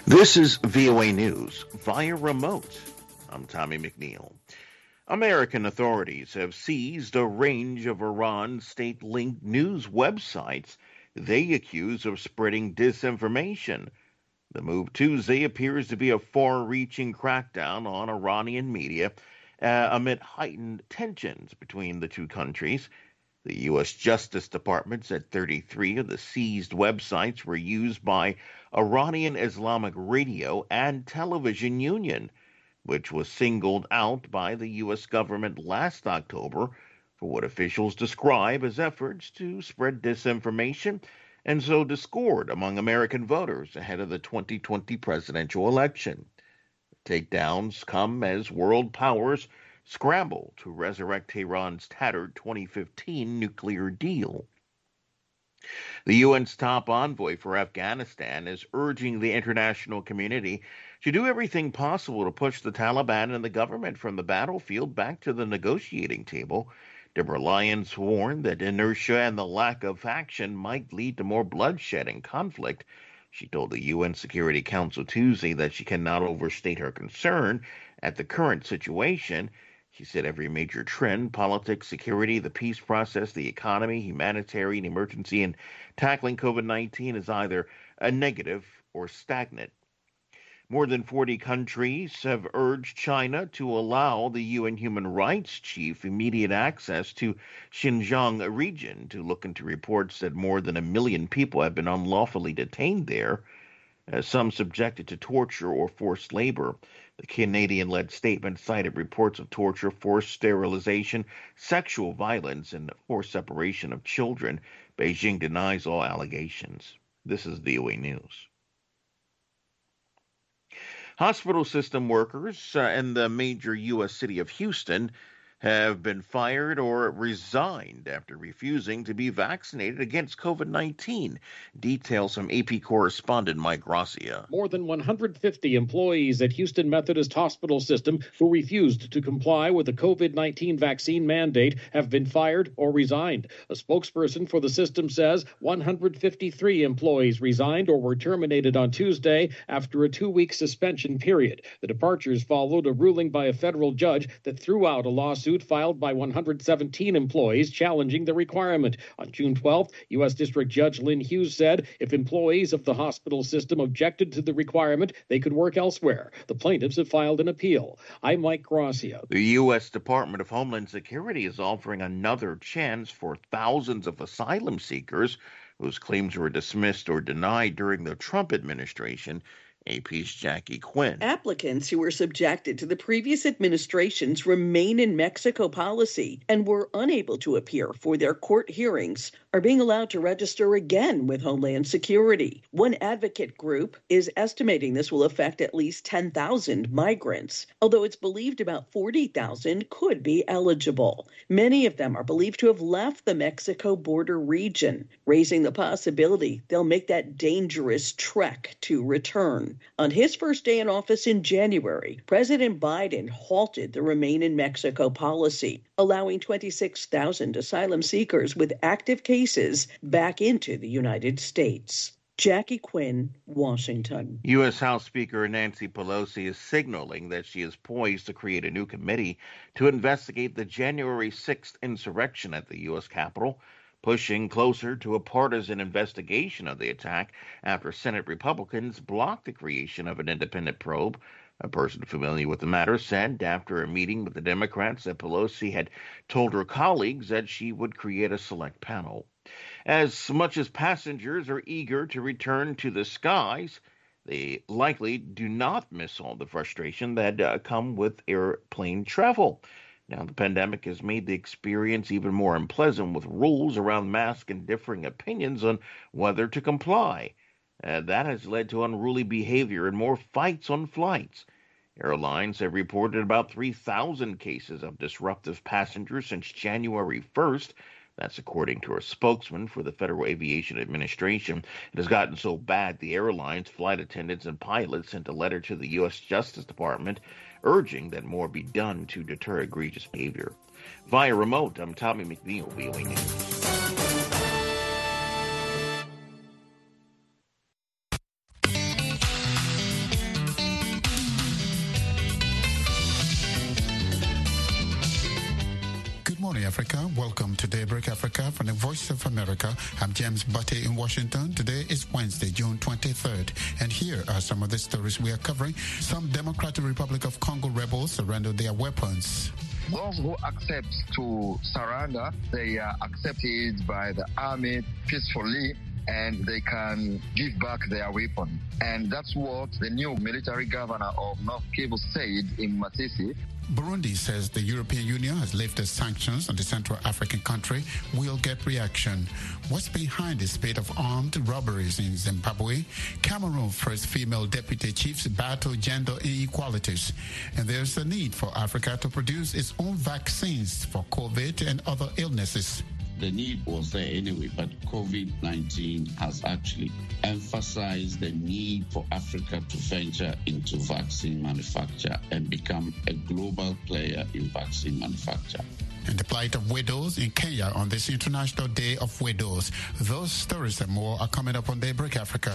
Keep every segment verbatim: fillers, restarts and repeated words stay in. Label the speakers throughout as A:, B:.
A: This is V O A News via remote. I'm Tommy McNeil. American authorities have seized a range of Iran state-linked news websites they accuse of spreading disinformation. The move Tuesday appears to be a far-reaching crackdown on Iranian media uh, amid heightened tensions between the two countries. The U S Justice Department said thirty-three of the seized websites were used by Iranian Islamic Radio and Television Union, which was singled out by the U S government last October for what officials describe as efforts to spread disinformation and sow discord among American voters ahead of the twenty twenty presidential election. Takedowns come as world powers scramble to resurrect Tehran's tattered twenty fifteen nuclear deal. The U N's top envoy for Afghanistan is urging the international community to do everything possible to push the Taliban and the government from the battlefield back to the negotiating table. Deborah Lyons warned that inertia and the lack of action might lead to more bloodshed and conflict. She told the U N Security Council Tuesday that she cannot overstate her concern at the current situation. She said every major trend, politics, security, the peace process, the economy, humanitarian emergency, and tackling COVID nineteen is either a negative or stagnant. More than forty countries have urged China to allow the U N Human Rights Chief immediate access to Xinjiang region to look into reports that more than a million people have been unlawfully detained there, uh, some subjected to torture or forced labor. The Canadian-led statement cited reports of torture, forced sterilization, sexual violence, and forced separation of children. Beijing denies all allegations. This is V O A News. Hospital system workers uh, in the major U S city of Houston have been fired or resigned after refusing to be vaccinated against COVID nineteen. Details from A P correspondent Mike Gracia.
B: More than one hundred fifty employees at Houston Methodist Hospital System who refused to comply with the COVID nineteen vaccine mandate have been fired or resigned. A spokesperson for the system says one hundred fifty-three employees resigned or were terminated on Tuesday after a two-week suspension period. The departures followed a ruling by a federal judge that threw out a lawsuit filed by one hundred seventeen employees challenging the requirement. On June twelfth, U S District Judge Lynn Hughes said if employees of the hospital system objected to the requirement, they could work elsewhere. The plaintiffs have filed an appeal. I'm Mike Gracia.
A: The U S Department of Homeland Security is offering another chance for thousands of asylum seekers whose claims were dismissed or denied during the Trump administration. A P's Jackie Quinn.
C: Applicants who were subjected to the previous administration's Remain in Mexico policy and were unable to appear for their court hearings are being allowed to register again with Homeland Security. One advocate group is estimating this will affect at least ten thousand migrants, although it's believed about forty thousand could be eligible. Many of them are believed to have left the Mexico border region, raising the possibility they'll make that dangerous trek to return. On his first day in office in January, President Biden halted the Remain in Mexico policy, allowing twenty-six thousand asylum seekers with active cases back into the United States. Jackie Quinn, Washington.
A: U S House Speaker Nancy Pelosi is signaling that she is poised to create a new committee to investigate the January sixth insurrection at the U S Capitol, pushing closer to a partisan investigation of the attack after Senate Republicans blocked the creation of an independent probe. A person familiar with the matter said after a meeting with the Democrats that Pelosi had told her colleagues that she would create a select panel. As much as passengers are eager to return to the skies, they likely do not miss all the frustration that uh, come with airplane travel. Now, the pandemic has made the experience even more unpleasant with rules around masks and differing opinions on whether to comply. Uh, that has led to unruly behavior and more fights on flights. Airlines have reported about three thousand cases of disruptive passengers since January first. That's according to a spokesman for the Federal Aviation Administration. It has gotten so bad the airlines, flight attendants, and pilots sent a letter to the U S Justice Department urging that more be done to deter egregious behavior. Via remote, I'm Tommy McNeil, V O A News.
D: Africa. Welcome to Daybreak Africa from the Voice of America. I'm James Butte in Washington. Today is Wednesday, June twenty-third. And here are some of the stories we are covering. Some Democratic Republic of Congo rebels surrendered their weapons.
E: Those who accept to surrender, they are accepted by the army peacefully, and they can give back their weapon. And that's what the new military governor of North Kivu said in Masisi.
D: Burundi says the European Union has lifted sanctions on the Central African country will get reaction. What's behind the spate of armed robberies in Zimbabwe? Cameroon first female deputy chiefs battle gender inequalities. And there's a need for Africa to produce its own vaccines for COVID and other illnesses.
F: The need was there anyway, but COVID nineteen has actually emphasized the need for Africa to venture into vaccine manufacture and become a global player in vaccine manufacture.
D: And the plight of widows in Kenya on this International Day of Widows. Those stories and more are coming up on Daybreak Africa.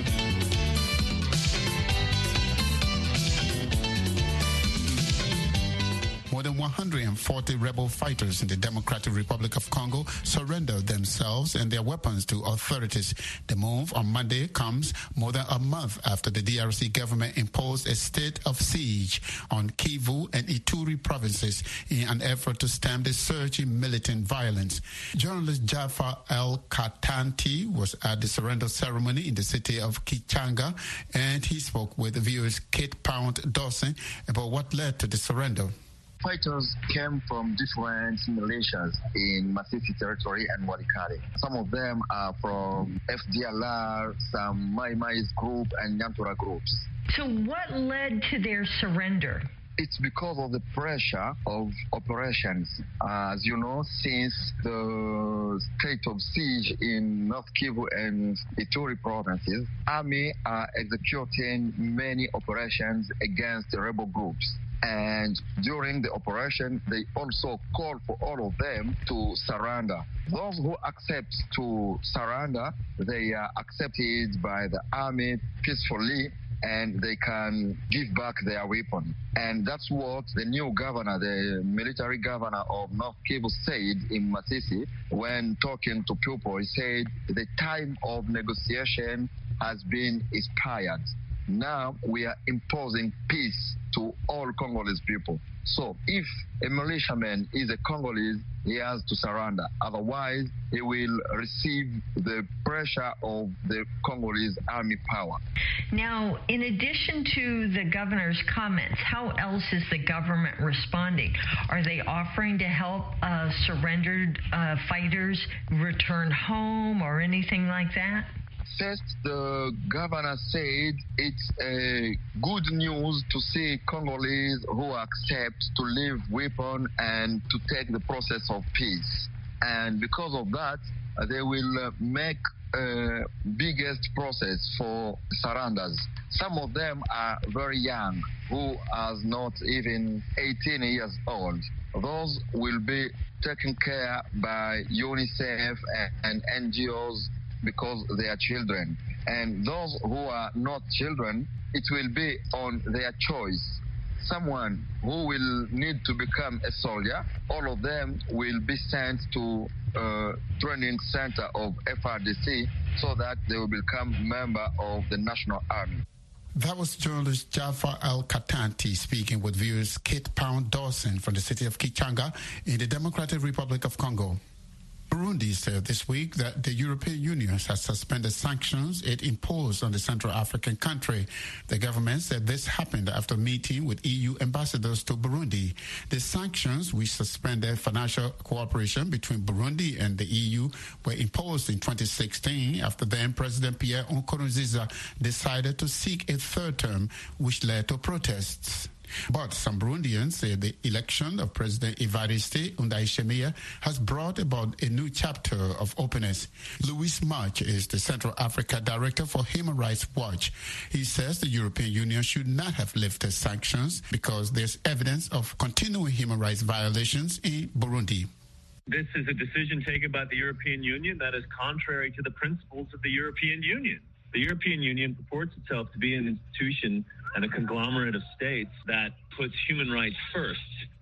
D: More than one hundred forty rebel fighters in the Democratic Republic of Congo surrendered themselves and their weapons to authorities. The move on Monday comes more than a month after the D R C government imposed a state of siege on Kivu and Ituri provinces in an effort to stem the surge in militant violence. Journalist Jafar El-Katanti was at the surrender ceremony in the city of Kichanga, and he spoke with viewers Kate Pound Dawson about what led to the surrender.
E: Fighters came from different militias in Masisi territory and Walikale. Some of them are from F D L R, some Mai Mai's group, and Nyantura groups.
G: So what led to their surrender?
E: It's because of the pressure of operations. Uh, as you know, since the state of siege in North Kivu and Ituri provinces, army are executing many operations against the rebel groups. And during the operation, they also call for all of them to surrender. Those who accept to surrender, they are accepted by the army peacefully, and they can give back their weapon. And that's what the new governor, the military governor of North Kivu said in Masisi when talking to people. He said the time of negotiation has been expired. Now we are imposing peace to all Congolese people. So if a militiaman is a Congolese, he has to surrender. Otherwise, he will receive the pressure of the Congolese army power.
G: Now, in addition to the governor's comments, how else is the government responding? Are they offering to help uh, surrendered uh, fighters return home or anything like that?
E: First, the governor said it's a good news to see Congolese who accept to leave weapon and to take the process of peace. And because of that, uh, they will uh, make a biggest process for surrenders. Some of them are very young, who are not even eighteen years old. Those will be taken care by UNICEF and, and N G Os because they are children. And those who are not children, it will be on their choice. Someone who will need to become a soldier, all of them will be sent to a training center of F R D C so that they will become member of the National Army.
D: That was journalist Jafar El-Katanti speaking with viewers Kate Pound Dawson from the city of Kichanga in the Democratic Republic of Congo. Burundi said this week that the European Union has suspended sanctions it imposed on the Central African country. The government said this happened after meeting with E U ambassadors to Burundi. The sanctions, which suspended financial cooperation between Burundi and the E U, were imposed in twenty sixteen after then President Pierre Nkurunziza decided to seek a third term, which led to protests. But some Burundians say the election of President Evariste Ndayishimiye has brought about a new chapter of openness. Louis March is the Central Africa Director for Human Rights Watch. He says the European Union should not have lifted sanctions because there's evidence of continuing human rights violations in Burundi.
H: This is a decision taken by the European Union that is contrary to the principles of the European Union. The European Union purports itself to be an institution and a conglomerate of states that puts human rights first.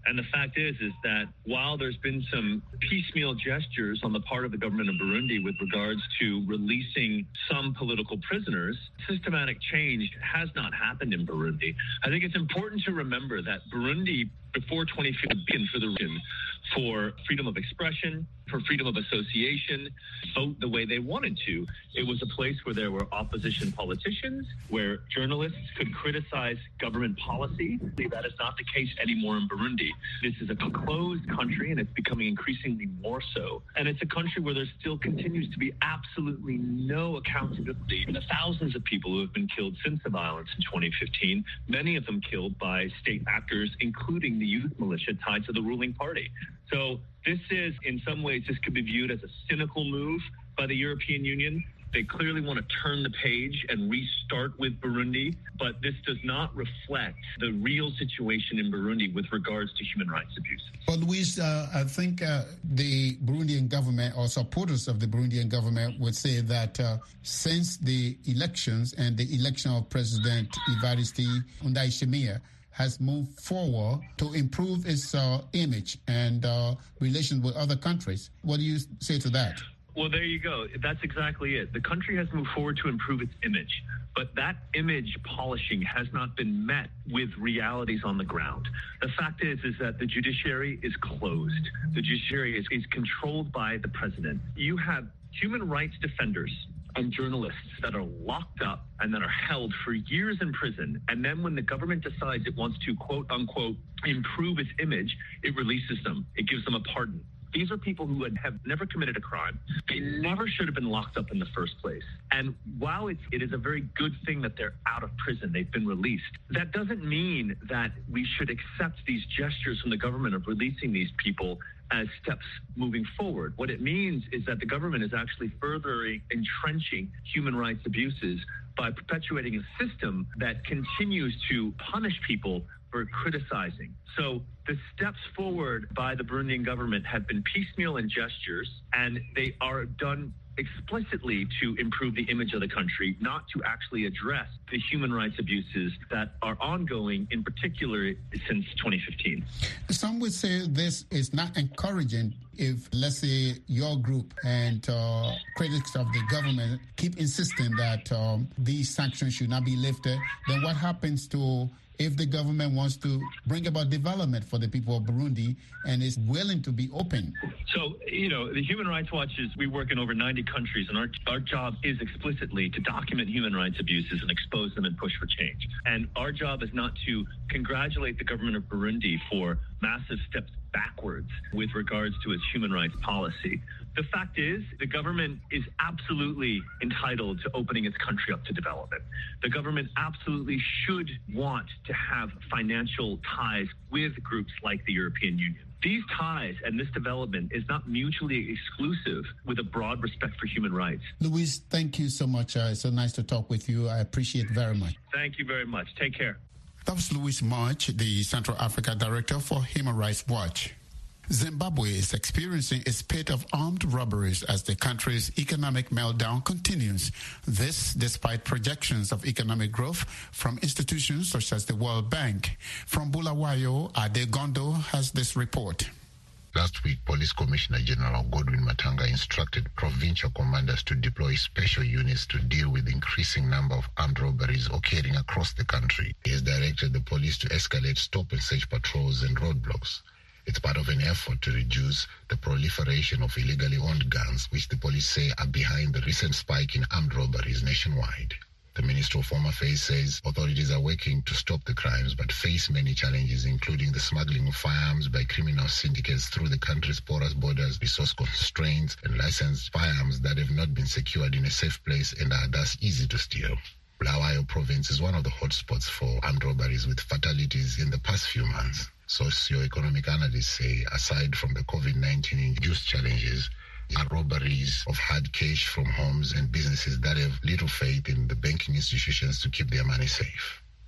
H: And the fact is, is that while there's been some piecemeal gestures on the part of the government of Burundi with regards to releasing some political prisoners, systematic change has not happened in Burundi. I think it's important to remember that Burundi, before twenty fifteen, for the region, for freedom of expression, for freedom of association, vote the way they wanted to. It was a place where there were opposition politicians, where journalists could criticize government policy. That is not the case anymore in Burundi. This is a closed country, and it's becoming increasingly more so. And it's a country where there still continues to be absolutely no accountability. The thousands of people who have been killed since the violence in twenty fifteen, many of them killed by state actors, including the youth militia tied to the ruling party. So this is, in some ways, this could be viewed as a cynical move by the European Union. They clearly want to turn the page and restart with Burundi, but this does not reflect the real situation in Burundi with regards to human rights abuses.
D: Well, Luis, uh, I think uh, the Burundian government or supporters of the Burundian government would say that uh, since the elections and the election of President Evariste Ndayishimiye has moved forward to improve its uh, image and uh, relations with other countries. What do you say to that?
H: Well, there you go. That's exactly it. The country has moved forward to improve its image, but that image polishing has not been met with realities on the ground. The fact is, is that the judiciary is closed. The judiciary is, is controlled by the president. You have human rights defenders and journalists that are locked up and that are held for years in prison. And then when the government decides it wants to, quote unquote, improve its image, it releases them. It gives them a pardon. These are people who have never committed a crime. They never should have been locked up in the first place. And while it's, it is a very good thing that they're out of prison, they've been released, that doesn't mean that we should accept these gestures from the government of releasing these people as steps moving forward. What it means is that the government is actually further entrenching human rights abuses by perpetuating a system that continues to punish people for criticizing. So the steps forward by the Burundian government have been piecemeal and gestures, and they are done explicitly to improve the image of the country, not to actually address the human rights abuses that are ongoing, in particular since twenty fifteen.
D: Some would say this is not encouraging if, let's say, your group and uh, critics of the government keep insisting that um, these sanctions should not be lifted. Then what happens to if the government wants to bring about development for the people of Burundi and is willing to be open?
H: So, you know, the Human Rights Watch is, we work in over ninety countries, and our, our job is explicitly to document human rights abuses and expose them and push for change. And our job is not to congratulate the government of Burundi for massive steps backwards with regards to its human rights policy. The fact is, the government is absolutely entitled to opening its country up to development. The government absolutely should want to have financial ties with groups like the European Union. These ties and this development is not mutually exclusive with a broad respect for human rights.
D: Luis, thank you so much. Uh, it's so nice to talk with you. I appreciate it very much.
H: Thank you very much. Take care.
D: That was Luis March, the Central Africa Director for Human Rights Watch. Zimbabwe is experiencing a spate of armed robberies as the country's economic meltdown continues. This despite projections of economic growth from institutions such as the World Bank. From Bulawayo, Ade Gondo has this report.
I: Last week, Police Commissioner General Godwin Matanga instructed provincial commanders to deploy special units to deal with the increasing number of armed robberies occurring across the country. He has directed the police to escalate stop-and-search patrols and roadblocks. It's part of an effort to reduce the proliferation of illegally owned guns, which the police say are behind the recent spike in armed robberies nationwide. The Minister of Home Affairs says authorities are working to stop the crimes but face many challenges, including the smuggling of firearms by criminal syndicates through the country's porous borders, resource constraints, and licensed firearms that have not been secured in a safe place and are thus easy to steal. Bulawayo province is one of the hotspots for armed robberies, with fatalities in the past few months. Socio-economic analysts say, aside from the COVID nineteen induced challenges, are robberies of hard cash from homes and businesses that have little faith in the banking institutions to keep their money safe.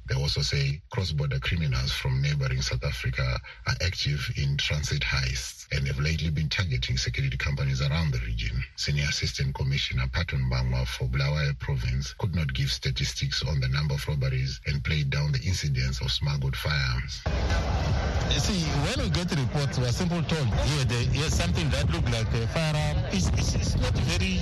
I: They also say cross-border criminals from neighboring South Africa are active in transit heists and have lately been targeting security companies around the region. Senior Assistant Commissioner Patton Bangwa for Bulawayo Province could not give statistics on the number of robberies and played down the incidence of smuggled firearms.
J: You see, when we get reports, we are simply told here there, here's something that looks like a firearm. It's, it's, it's not very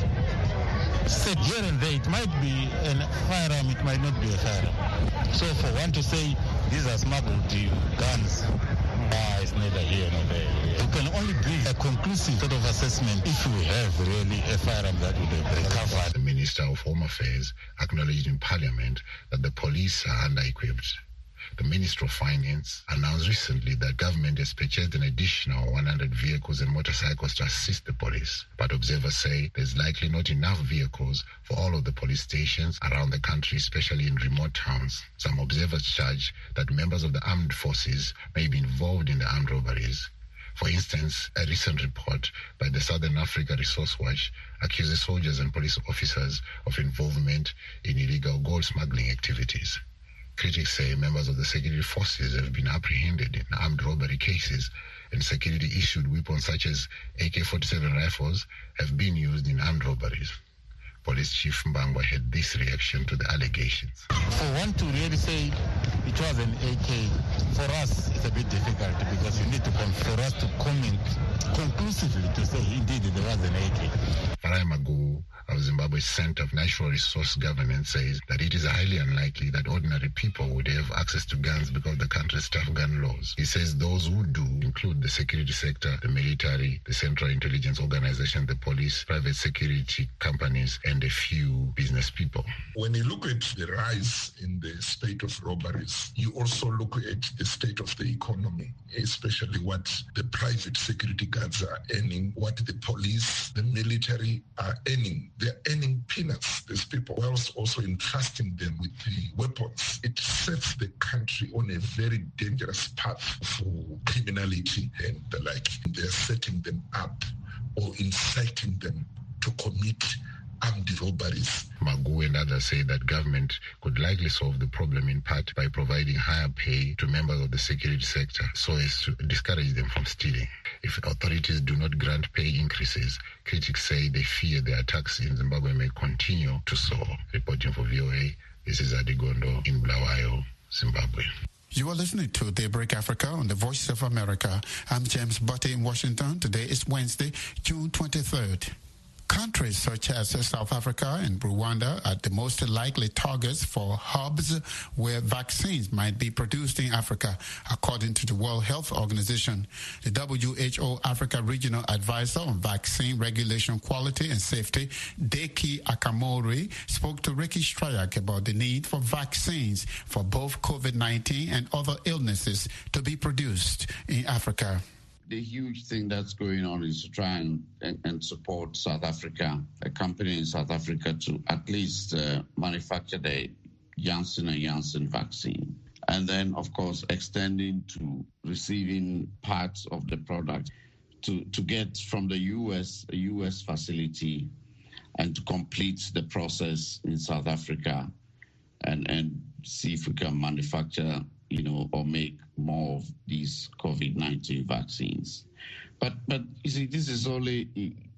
J: set here and there. It might be a firearm, it might not be a firearm. So for one to say these are smuggled guns, ah, it's neither here nor there. You can only give a conclusive sort of assessment if we have really a firearm that would have recovered.
I: The Minister of Home Affairs acknowledged in Parliament that the police are under-equipped. The Minister of Finance announced recently that government has purchased an additional one hundred vehicles and motorcycles to assist the police. But observers say there's likely not enough vehicles for all of the police stations around the country, especially in remote towns. Some observers charge that members of the armed forces may be involved in the armed robberies. For instance, a recent report by the Southern Africa Resource Watch accuses soldiers and police officers of involvement in illegal gold smuggling activities. Critics say members of the security forces have been apprehended in armed robbery cases, and security-issued weapons such as A K forty-seven rifles have been used in armed robberies. Police Chief Mbangwa had this reaction to the allegations.
J: For one to really say it was an A K, for us it's a bit difficult because you need to, for us to comment conclusively to say indeed there was an A K.
I: Farai Maguwu of Zimbabwe's Center of Natural Resource Governance says that it is highly unlikely that ordinary people would have access to guns because of the country's tough gun laws. He says those who do include the security sector, the military, the Central Intelligence Organization, the police, private security companies, and a few business people.
K: When you look at the rise in the state of robberies, you also look at the state of the economy, especially what the private security guards are earning, what the police, the military are earning. They're earning peanuts, these people, whilst also entrusting them with the weapons. It sets the country on a very dangerous path for criminality and the like. They're setting them up or inciting them to commit armed robberies.
I: Maguwu and others say that government could likely solve the problem in part by providing higher pay to members of the security sector so as to discourage them from stealing. If authorities do not grant pay increases, critics say they fear the attacks in Zimbabwe may continue to soar. Reporting for V O A, this is Adigondo in Bulawayo, Zimbabwe.
D: You are listening to Daybreak Africa on the Voice of America. I'm James Butte in Washington. Today is Wednesday, June twenty-third. Countries such as South Africa and Rwanda are the most likely targets for hubs where vaccines might be produced in Africa, according to the World Health Organization. The W H O Africa Regional Advisor on Vaccine Regulation Quality and Safety, Deki Akamori, spoke to Ricky Strayak about the need for vaccines for both COVID nineteen and other illnesses to be produced in Africa.
F: The huge thing that's going on is to try and, and, and support South Africa, a company in South Africa, to at least uh, manufacture the Janssen and Janssen vaccine. And then, of course, extending to receiving parts of the product to, to get from the U S, a U S facility, and to complete the process in South Africa and, and see if we can manufacture, you know, or make more of these COVID nineteen vaccines. But, but you see, this is only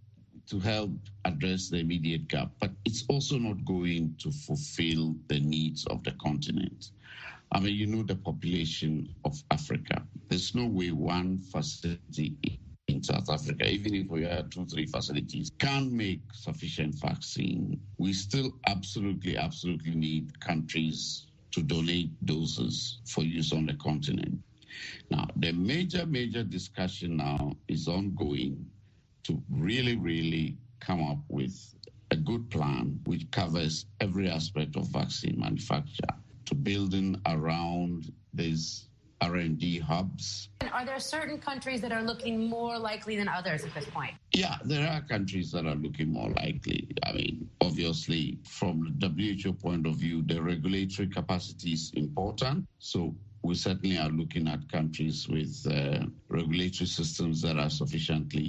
F: to help address the immediate gap, but it's also not going to fulfill the needs of the continent. I mean, you know the population of Africa. There's no way one facility in South Africa, even if we have two, three facilities, can make sufficient vaccine. We still absolutely, absolutely need countries to donate doses for use on the continent. Now, the major, major discussion now is ongoing to really, really come up with a good plan which covers every aspect of vaccine manufacture, to building around these R and D hubs.
L: Are there certain countries that are looking more likely than others at this point?
F: Yeah, there are countries that are looking more likely. I mean, obviously, from the W H O point of view, the regulatory capacity is important. So we certainly are looking at countries with uh, regulatory systems that are sufficiently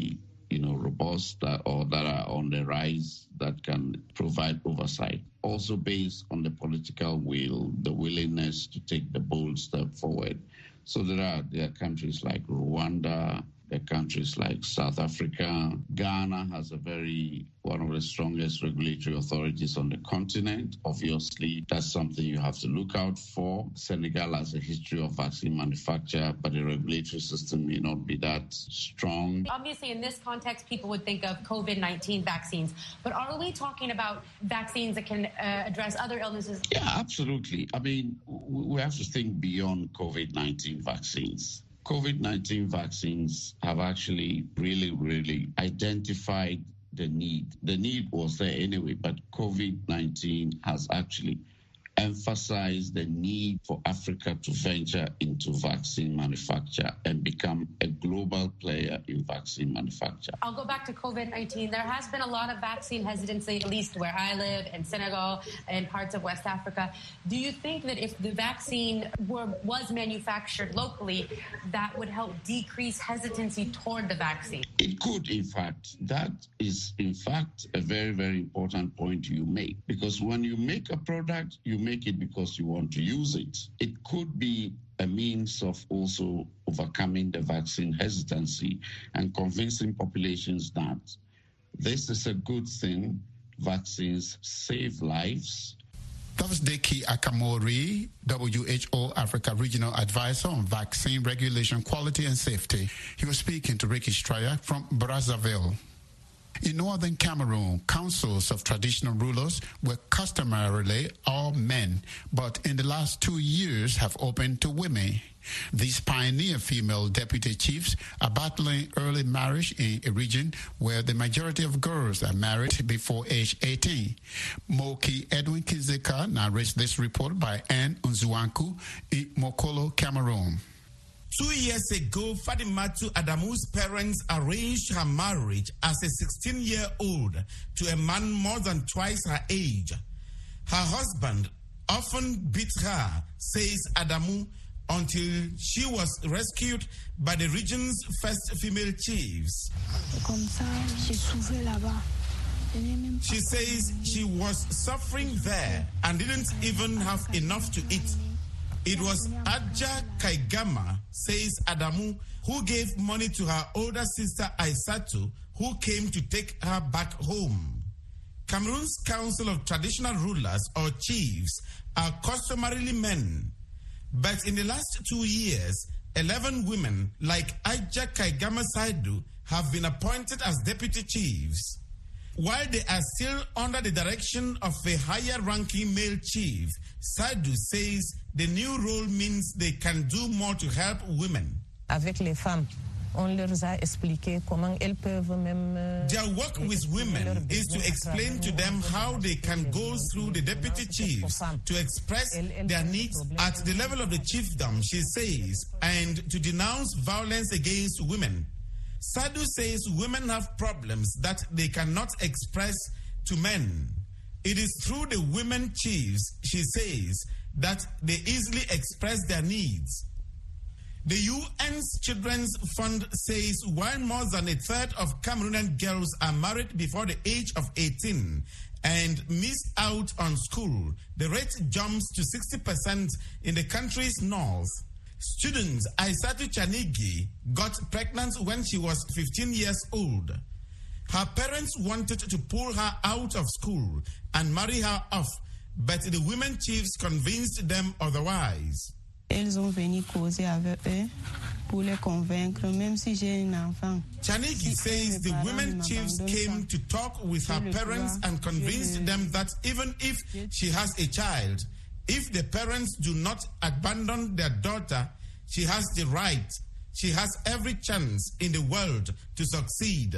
F: you know, robust that, or that are on the rise that can provide oversight. Also based on the political will, the willingness to take the bold step forward. So there are, there are countries like Rwanda, there are countries like South Africa. Ghana has a very, one of the strongest regulatory authorities on the continent. Obviously, that's something you have to look out for. Senegal has a history of vaccine manufacture, but the regulatory system may not be that strong.
L: Obviously, in this context, people would think of COVID nineteen vaccines. But are we talking about vaccines that can uh, address other illnesses?
F: Yeah, absolutely. I mean, we have to think beyond COVID nineteen vaccines. COVID nineteen vaccines have actually really, really identified the need. The need was there anyway, but COVID nineteen has actually emphasized the need for Africa to venture into vaccine manufacture and become a global player in vaccine manufacture.
L: I'll go back to COVID nineteen. There has been a lot of vaccine hesitancy, at least where I live, in Senegal and parts of West Africa. Do you think that if the vaccine were, was manufactured locally, that would help decrease hesitancy toward the vaccine?
F: It could, in fact. That is, in fact, a very, very important point you make. Because when you make a product, you make make it because you want to use it. It could be a means of also overcoming the vaccine hesitancy and convincing populations that this is a good thing. Vaccines save lives.
D: That was Deki Akamori, W H O Africa Regional Advisor on Vaccine Regulation, Quality and Safety. He was speaking to Ricky Stryer from Brazzaville. In northern Cameroon, councils of traditional rulers were customarily all men, but in the last two years have opened to women. These pioneer female deputy chiefs are battling early marriage in a region where the majority of girls are married before age eighteen. Moki Edwin Kizeka narrates this report by Anne Unzuanku in Mokolo, Cameroon.
M: Two years ago, Fadimatu Adamu's parents arranged her marriage as a sixteen-year-old to a man more than twice her age. Her husband often beat her, says Adamu, until she was rescued by the region's first female chiefs. She says she was suffering there and didn't even have enough to eat. It was Adja Kaigama, says Adamu, who gave money to her older sister Aisatu, who came to take her back home. Cameroon's Council of Traditional Rulers, or chiefs, are customarily men. But in the last two years, eleven women, like Adja Kaigama Saidu, have been appointed as deputy chiefs. While they are still under the direction of a higher-ranking male chief, Saidu says the new role means they can do more to help women.
N: Avec les femmes, on leur a expliqué comment elles peuvent même.
M: Their work with women is to explain to them how they can go through the deputy chiefs to express their needs at the level of the chiefdom, she says, and to denounce violence against women. Sadu says women have problems that they cannot express to men. It is through the women chiefs, she says, that they easily express their needs. The U N's Children's Fund says while more than a third of Cameroonian girls are married before the age of eighteen and miss out on school, the rate jumps to sixty percent in the country's north. Student Aisatu Chanigi got pregnant when she was fifteen years old. Her parents wanted to pull her out of school and marry her off, but the women chiefs convinced them otherwise.
N: Elles ont venu causer avec eux pour les convaincre, même si j'ai un enfant.
M: Chanigi says the women chiefs came to talk with her parents and convinced them that even if she has a child, if the parents do not abandon their daughter, she has the right, she has every chance in the world to succeed.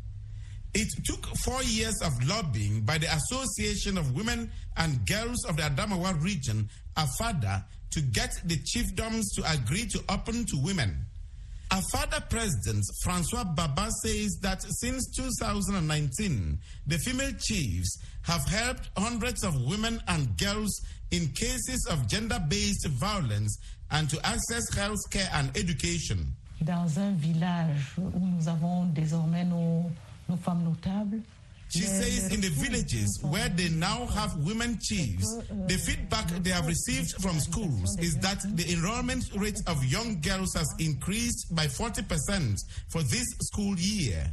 M: It took four years of lobbying by the Association of Women and Girls of the Adamawa region, AFADA, to get the chiefdoms to agree to open to women. AFADA President Francois Baba says that since two thousand nineteen, the female chiefs have helped hundreds of women and girls in cases of gender-based violence and to access health care and education.
O: dans un village où nous avons désormais nos, nos femmes notables.
M: She says in the villages where they now have women chiefs, the feedback they have received from schools is that the enrollment rate of young girls has increased by forty percent for this school year.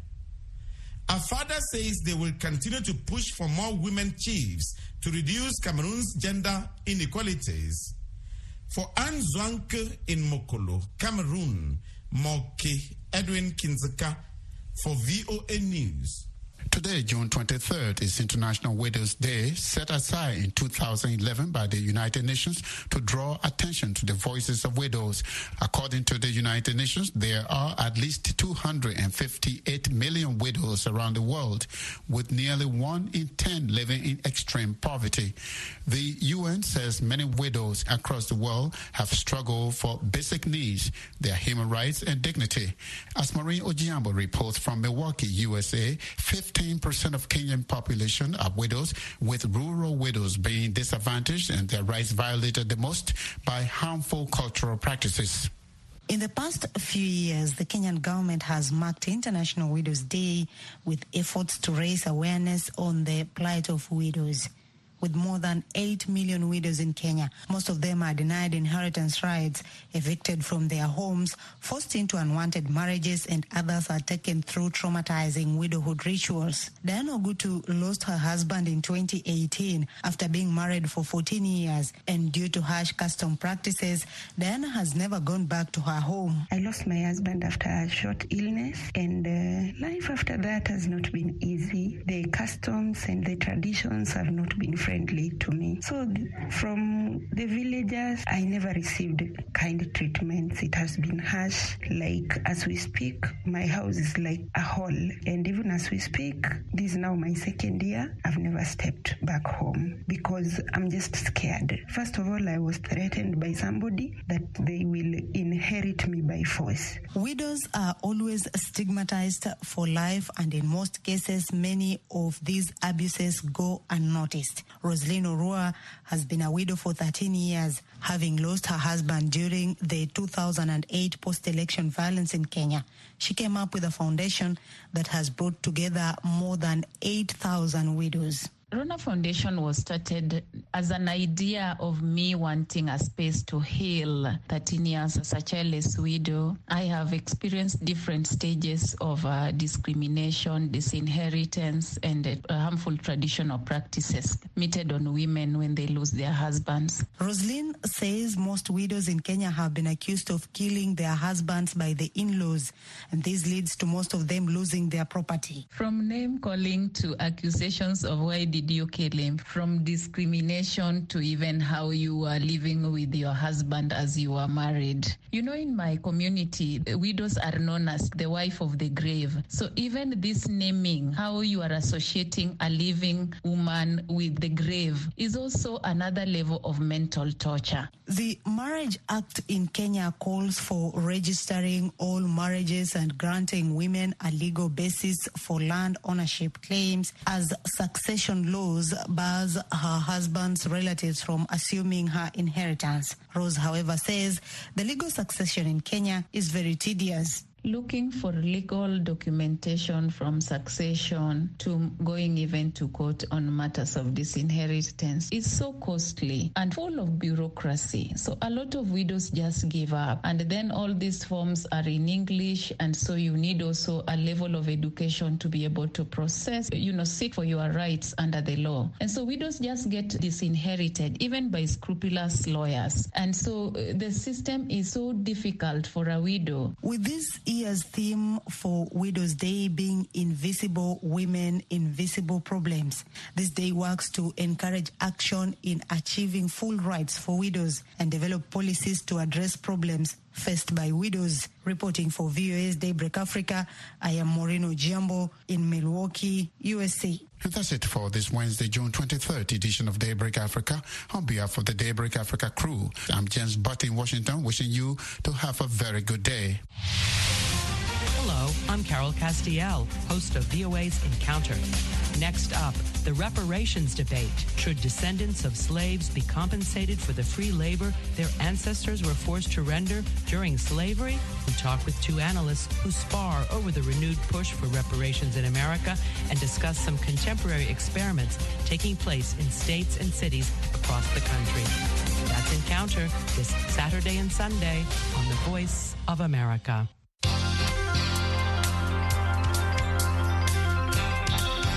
M: Her father says they will continue to push for more women chiefs to reduce Cameroon's gender inequalities. For Anne Zwanke in Mokolo, Cameroon, Moke Edwin Kinzeka for V O A News.
D: Today, June twenty-third, is International Widows' Day, set aside in two thousand eleven by the United Nations to draw attention to the voices of widows. According to the United Nations, there are at least two hundred fifty-eight million widows around the world, with nearly one in ten living in extreme poverty. The U N says many widows across the world have struggled for basic needs, their human rights and dignity. As Maureen Ojiambo reports from Milwaukee, U S A, fifteen percent of Kenyan population are widows, with rural widows being disadvantaged and their rights violated the most by harmful cultural practices.
P: In the past few years, the Kenyan government has marked International Widows' Day with efforts to raise awareness on the plight of widows. With more than eight million widows in Kenya, most of them are denied inheritance rights, evicted from their homes, forced into unwanted marriages, and others are taken through traumatizing widowhood rituals. Diana Ogutu lost her husband in twenty eighteen after being married for fourteen years, and due to harsh custom practices, Diana has never gone back to her home.
Q: I lost my husband after a short illness, and uh, life after that has not been easy. The customs and the traditions have not been friendly to me. So th- from the villagers, I never received kind treatments. It has been harsh. Like as we speak, my house is like a hall. And even as we speak, this is now my second year. I've never stepped back home because I'm just scared. First of all, I was threatened by somebody that they will inherit me by force.
P: Widows are always stigmatized for life, and in most cases, many of these abuses go unnoticed. Rosaline Orua has been a widow for thirteen years, having lost her husband during the two thousand eight post-election violence in Kenya. She came up with a foundation that has brought together more than eight thousand widows.
R: Rona Foundation was started as an idea of me wanting a space to heal. thirteen years as a childless widow, I have experienced different stages of uh, discrimination, disinheritance, and uh, harmful traditional practices meted on women when they lose their husbands.
P: Rosaline says most widows in Kenya have been accused of killing their husbands by the in-laws, and this leads to most of them losing their property.
R: From name calling to accusations of why did you kill him, from discrimination to even how you are living with your husband as you are married. You know, in my community, widows are known as the wife of the grave. So even this naming, how you are associating a living woman with the grave, is also another level of mental torture.
P: The Marriage Act in Kenya calls for registering all marriages and granting women a legal basis for land ownership claims, as succession laws bars her husband's relatives from assuming her inheritance. Rose, however, says the legal succession in Kenya is very tedious.
R: Looking for legal documentation from succession to going even to court on matters of disinheritance is so costly and full of bureaucracy. So a lot of widows just give up. And then all these forms are in English, and so you need also a level of education to be able to process, you know, seek for your rights under the law. And so widows just get disinherited, even by scrupulous lawyers. And so the system is so difficult for a widow.
P: With this year's theme for Widows' Day being Invisible Women, Invisible Problems, this day works to encourage action in achieving full rights for widows and develop policies to address problems faced by widows. Reporting for V O A's Daybreak Africa, I am Maureen Ojiambo in Milwaukee, U S A.
D: And that's it for this Wednesday, June twenty-third edition of Daybreak Africa. On behalf of the Daybreak Africa crew, I'm James Butt in Washington, wishing you to have a very good day.
S: Hello, I'm Carol Castiel, host of V O A's Encounter. Next up, the reparations debate. Should descendants of slaves be compensated for the free labor their ancestors were forced to render during slavery? We talk with two analysts who spar over the renewed push for reparations in America and discuss some contemporary experiments taking place in states and cities across the country. That's Encounter this Saturday and Sunday on the Voice of America.